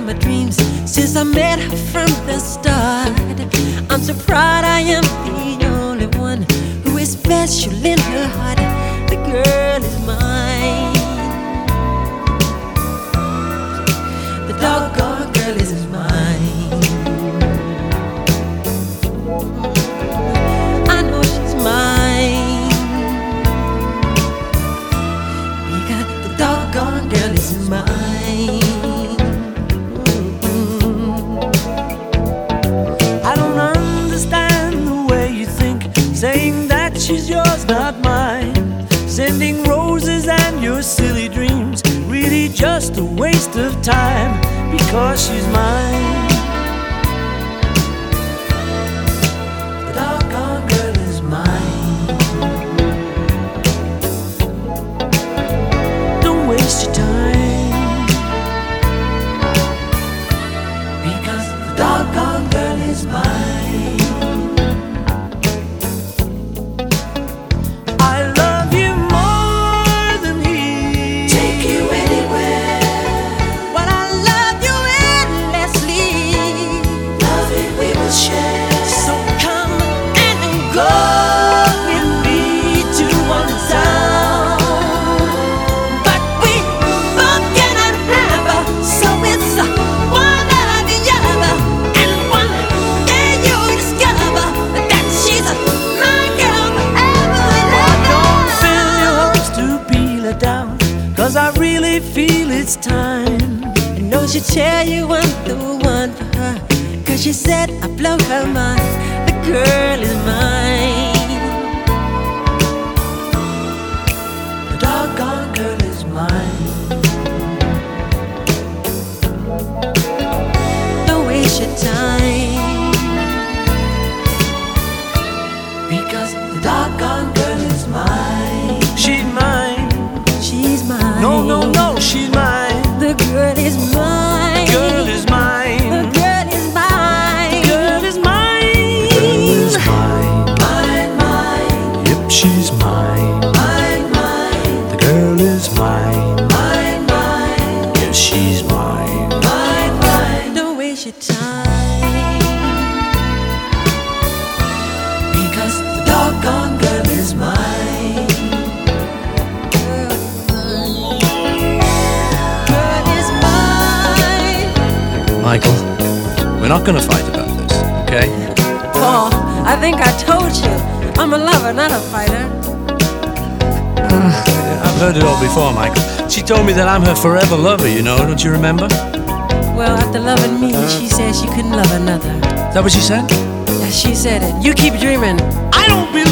my dreams since I met her from the start. I'm so proud I am the only one who is special in her heart. The girl is mine. The doggone girl is mine. I know she's mine because the doggone girl is mine. I don't understand the way you think, saying that she's yours, not mine. Sending roses and your silly dreams, really just a waste of time, because she's mine. The doggone girl is mine. Don't waste your time, because the doggone girl is mine. Cause I really feel it's time. I know she'll tell you I'm the one for her, cause she said I blow her mind. The girl is mine. The doggone girl is mine. Don't waste your time, because the doggone girl is mine. She's mine. She's mine. No, no, no, she's mine. The girl is mine. Girl is mine. The girl is mine. Girl is mine. Girl is mine. Mine, mine. Yep, she's mine. Mine, mine. The girl is mine. Mine, mine. Yes, she's mine. Mine, mine. Don't waste your time, because the doggone girl is mine. Michael, we're not gonna fight about this, okay? Paul, I think I told you, I'm a lover, not a fighter. I've heard it all before, Michael. She told me that I'm her forever lover, you know, don't you remember? Well, after loving me, she said she couldn't love another. Is that what she said? Yeah, she said it. You keep dreaming. I don't believe